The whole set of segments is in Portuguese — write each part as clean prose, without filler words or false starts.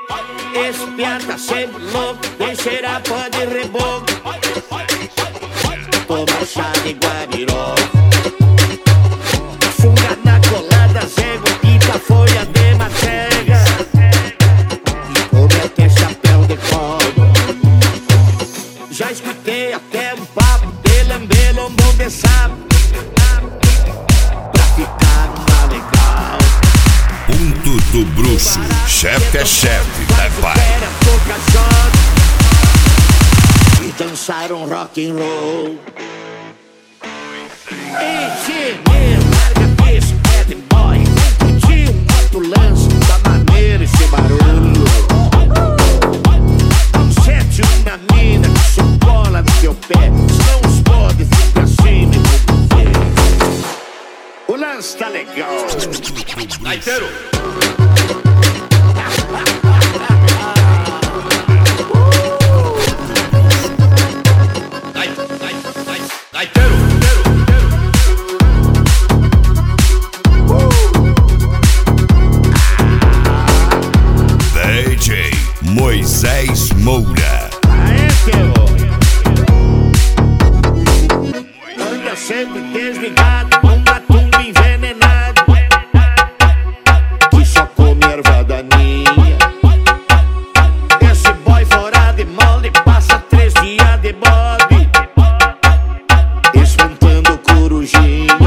Esse piá tá sempre louco, deixa cheirar pó de reboco. Toma chá de guariró, funga na colada, zego, pica, folha de manteiga. Come até chapéu de couro. Já escutei até um papo de lamber lombom de sapo, pra ficar numa legal. Ponto do bruxo, chefe é chefe, né pai? E dançaram rock and roll. Ei, meu, larga esse bad boy. Curtiu um outro lance da maneira esse barulho. Dá um 7-1 na mina que só cola no teu pé. Senão os podes vir pra cima e vou ver. O lance tá legal. Gaiteiro! DJ Moisés Moura. Aê, que anda sempre desligado, com uma tumba envenenado, que só come erva daninha. Esse boy fora de molde passa 3 dias de bode, espantando corujinha.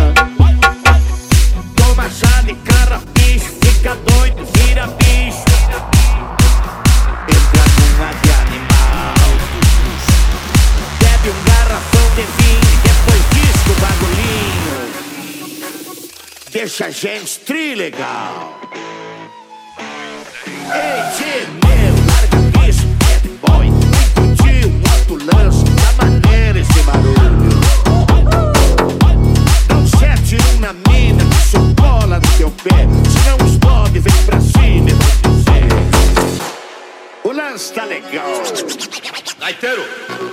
Toma chá de carrapicho, fica doido, vira bicho. Entra numa de animal, bebe um garrafão de vinho e depois diz o bagulhinho deixa a gente trilegal. Ei, tchê, meu, larga isso, bad boy. Curtiu um outro lance da maneira esse barulho. Dá um 7-1 na mina que só cola no teu pé. Senão os podes vem pra cima e vou dizer. O lance tá legal. Gaiteiro!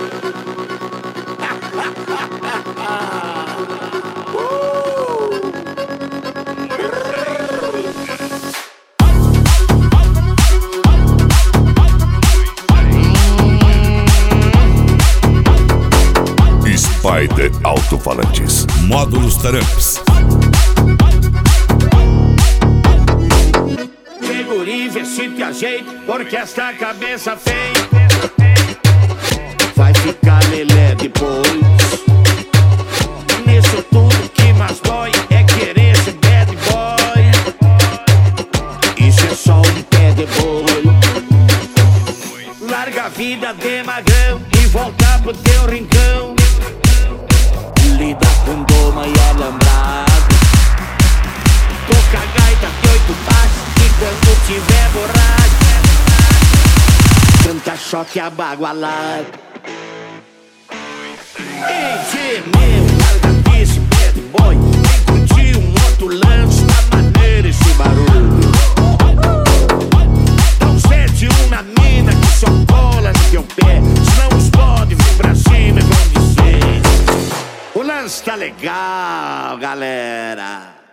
Spider Alto-Falantes, módulos Taramps. Que guri, vê se te ajeita, porque esta cabeça feia vai ficar lelé depois. Nisso tudo que mais dói é querer ser bad boy. Isso é só um pé de boi. Larga a vida de magrão e volta pro teu rincão. Lida com doma e alambrado. Toca a gaita de 8 baixos e quando tiver borracho canta choque abagualado. Ei, tchê, meu, larga esse bad boy. Vem curtir um outro lance da maneira esse barulho. Dá um 7-1 na mina que só cola no teu pé. Senão os podes vir pra cima e vão dizer. O lance tá legal, galera.